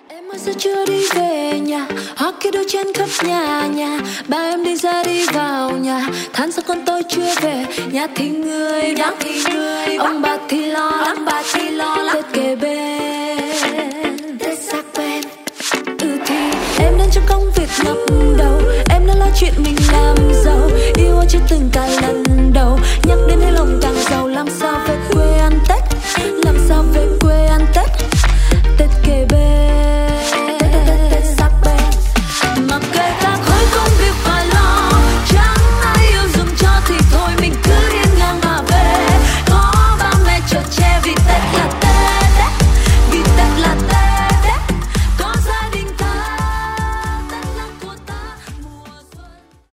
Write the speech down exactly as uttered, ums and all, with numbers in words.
Em ơi sao chưa đi về nhà, hoa kia đôi trên khắp nhà nhà. Ba em đi ra đi vào nhà, than sao con tôi chưa về. Nhà thì người vắng thì người ông bà thì lo lắng, bà thì lo lắng. Tết kề bên, Tết xa quen. Ừ thì em đang trong công việc ngập đầu, em đang lo chuyện mình làm giàu. Yêu chưa từng